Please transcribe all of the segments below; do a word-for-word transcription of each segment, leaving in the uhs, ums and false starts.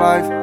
Life.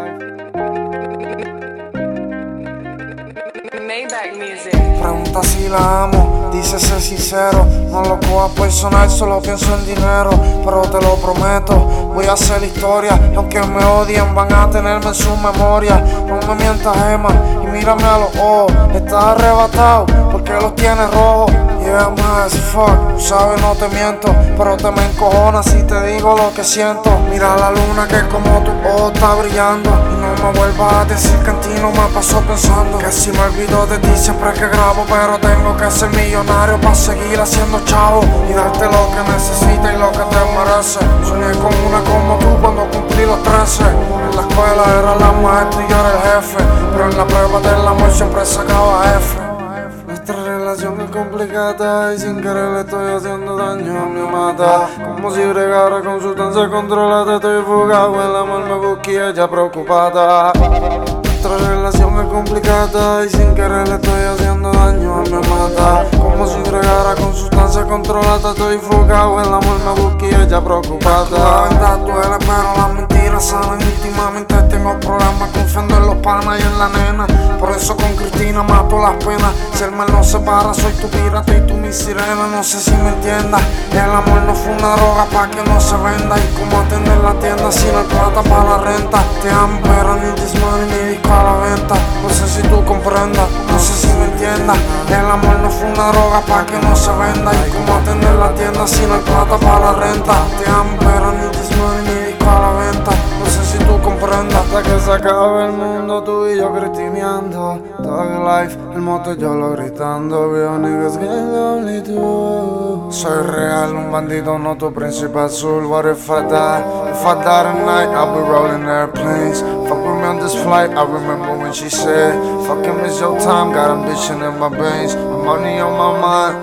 Maybach Music. Pregunta si la amo, dice ser sincero. No lo cojas personal, solo pienso en dinero. Pero te lo prometo, voy a hacer historia. Y aunque me odien, van a tenerme en su memoria. No me mientas, Emma, y mírame a los ojos. Estás arrebatado, porque los tienes rojos. Yeah, man, as fuck, sabes, no te miento. Pero te me encojonas si te digo lo que siento. Mira la luna que como tu ojo está brillando. Y no me vuelvas a decir que en ti no me pasó pensando. Que si me olvido de ti siempre que grabo. Pero tengo que ser millonario para seguir haciendo chavo. Y darte lo que necesitas y lo que te mereces. Soñé con una como tú cuando cumplí los trece. En la escuela era la maestra y yo era el jefe. Pero en la prueba del amor siempre sacaba F. Nuestra relación es complicada y sin querer le estoy haciendo daño, me mata. Como si bregara con sustancia controlada, estoy fugado, el amor me busca y ella preocupada. Nuestra relación es complicada y sin querer le estoy haciendo daño, me mata. Como si bregara con sustancia controlada, estoy fugado, el amor me busca y ella preocupada. La verdad duele pero las mentiras sanan. Últimamente tengo problemas confiando en los panas y en la nena. Por eso con Cristina mato las penas. Si el mal nos separa, soy tu pirata y tú mi sirena. No sé si me entiendas. El amor no fue una droga pa' que no se venda. Y cómo atender la tienda si no hay plata para la renta. Te amo pero ni this money ni disco a la venta. No sé si tú comprendas, no sé si me entiendas. El amor no fue una droga pa' que no se venda. Y cómo atender la tienda si no hay plata para la renta. Te amo pero ni this money ni disco a la venta. No sé si tú comprendas. Hasta que se acabe el mundo, tú y yo cristineando. Thug life, el moto yo lo gritando. Veo niggas get lonely too. Soy real, un bandido, no tu príncipe azul. What if I die? If I die tonight, I'll be rolling airplanes. Fuck with me on this flight, I remember when she said fucking miss your time, got ambition in my veins, money on my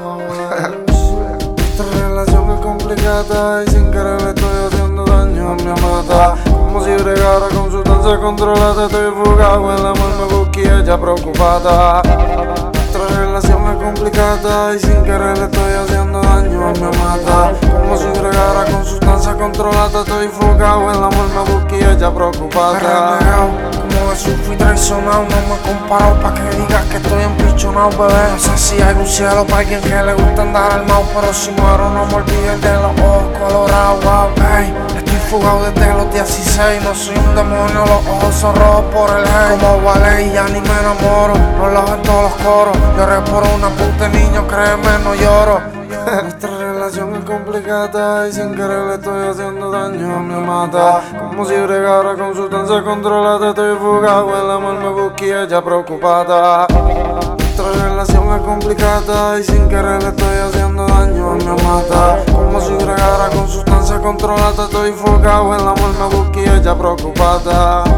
mind. Nuestra relación es complicada y sin querer le estoy haciendo daño, me mata. Como si bregara con sustancia controlada, estoy fugado, el amor me busca y ella preocupada. Nuestra relación es complicada y sin querer le estoy haciendo daño, me mata. Como si bregara con sustancia controlada, estoy fugado, el amor me busca y ella preocupada. Como Jesús fui traicionado, no me comparo pa' que digas que estoy empichonado, bebé. No sé si hay un cielo pa' alguien que le gusta andar armado, pero si muero no me olvides de los ojos colorados, wow, hey. Estoy fugado desde los dieciséis, no soy un demonio, los ojos son rojos por el hate. Como vale y ya ni me enamoro, no los en todos los coros. Lloré por una puta niño, créeme, no lloro. Nuestra relación es complicada y sin querer le estoy haciendo daño, me mata. Como si bregara con sustancia controlada, estoy fugado, el amor me busca y ella preocupada. Nuestra relación es complicada y sin querer le estoy haciendo daño, me mata. Como si bregara con sustancia controlada, estoy fugado, el amor me busca y ella preocupada.